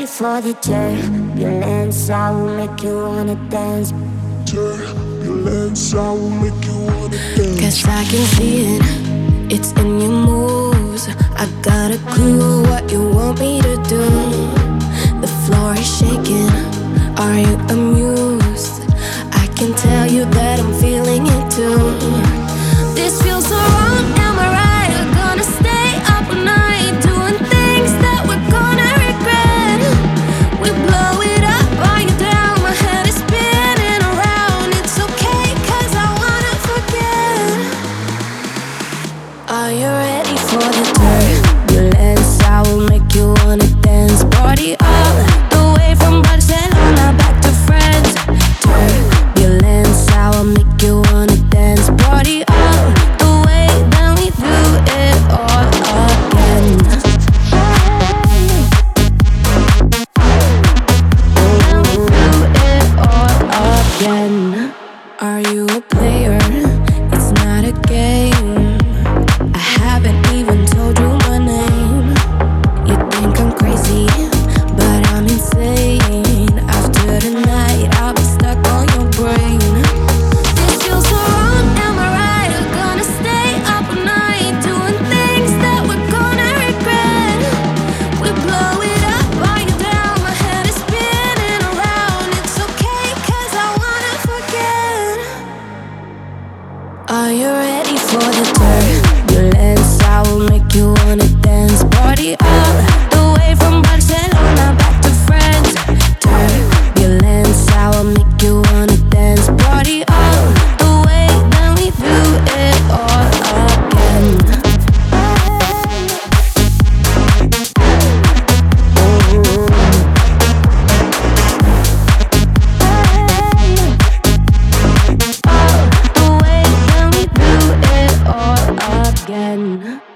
ready for the turbulence? I will make you wanna dance. Turbulence, I will make you wanna dance. 'Cause I can see it, it's in your moves. I got a clue what you want me to do. The floor is shaking, are you amused? I can tell you that I'm feeling it too. This feels so wrong, am I right? We're gonna stay up all night, doing things that we're gonna regret. We blow it up, are you down? My head is spinning around. It's okay, 'cause I wanna forget. Are you ready for the turbulence? I will make you wanna dance. Party all the way from Barcelona back to France. Turbulence, I will make you wanna dance. Party all the way, then we do it all again. Then we do it all again. Are you a player? It's not a game. I haven't even told you my name. You think I'm crazy, but I'm insane. After tonight, I'll be stuck on your brain. This feels so wrong, am I right? We're gonna stay up all night, doing things that we're gonna regret. We blow it up, are you down? My head is spinning around. It's okay, 'cause I wanna forget. Are you ready for the turbulence? I will make you wanna dance. Party all the way from Barcelona back to France. Turbulence, I will make you wanna dance. Party all the way, then we do it all again. All the way, then we do it all again.